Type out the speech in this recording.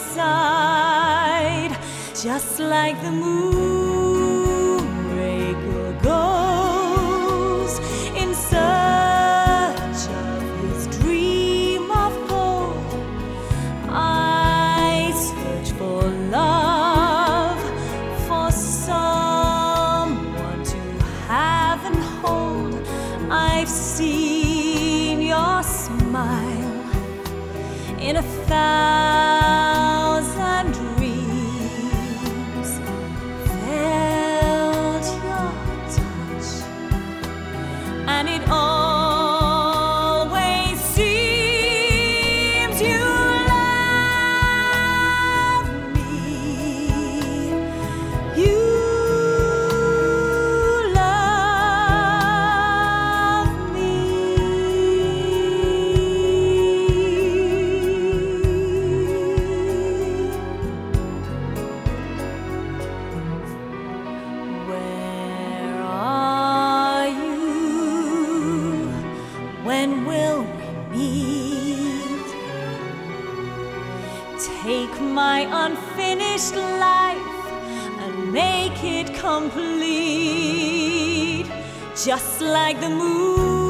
side, just like the moonraker goes in search of his dream of gold. I search for love, for someone to have and hold. I've seen your smile in 1,000 dreams, felt your touch, and it always seems you love me. You love me. Where are you? When will we meet? Take my unfinished life and make it complete, just like the moon.